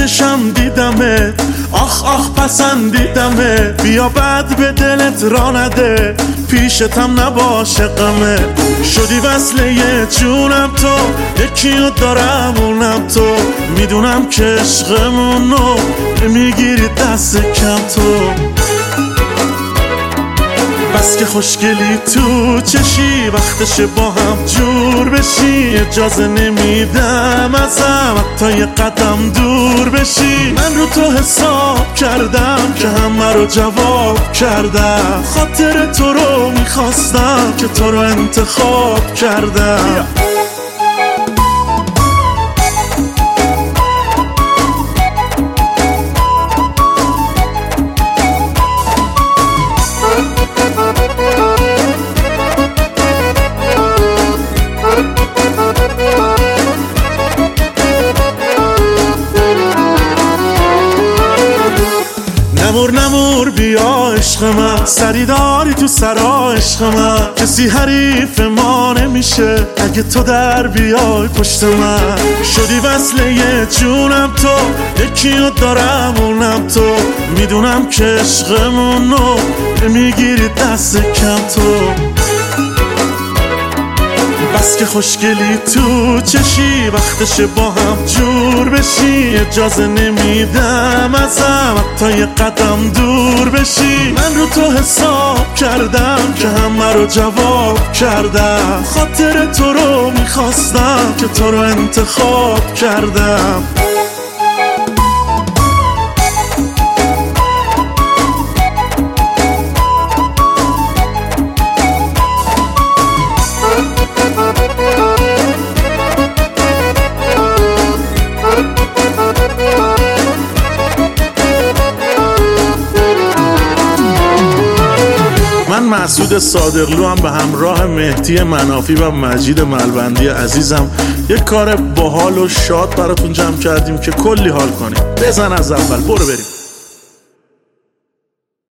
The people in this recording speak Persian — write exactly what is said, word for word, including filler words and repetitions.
چشم دیدمت، آخ آخ پسندیدمت. بیا بد به دلت را نده، پیشتم نباشه غمه. شدی وصله جونم تو، یکیو دارم اونم تو. میدونم که عشقمونو میگیری دست کم تو. بس که خوشگلی تو چشی، وقتشه با هم جور بشی. اجازه نمیدم ازم حتی یه قدم دور بشی. من رو تو حساب کردم که همه رو جواب کردم. خاطر تو رو میخواستم که تو رو انتخاب کردم. نمور نمور بیا عشق من، سری داری تو سرا عشق من. کسی حریف ما نمیشه اگه تو در بیای پشت من. شدی وصله جونم تو، یکیو دارم اونم تو. میدونم که عشقمونو میگیری دست کم تو. بس که خوشگلی تو چشی، وقتشه با هم جور بشی. اجازه نمیدم ازم حتی یه قدم دور بشی. من رو تو حساب کردم که همه رو جواب کردم. خاطر تو رو میخواستم که تو رو انتخاب کردم. من مسعود صادقلو هم به همراه مهدی منافی و مجید ملبندی عزیزم یک کار باحال و شاد براتون جمع کردیم که کلی حال کنیم. بزن از اول، برو بریم.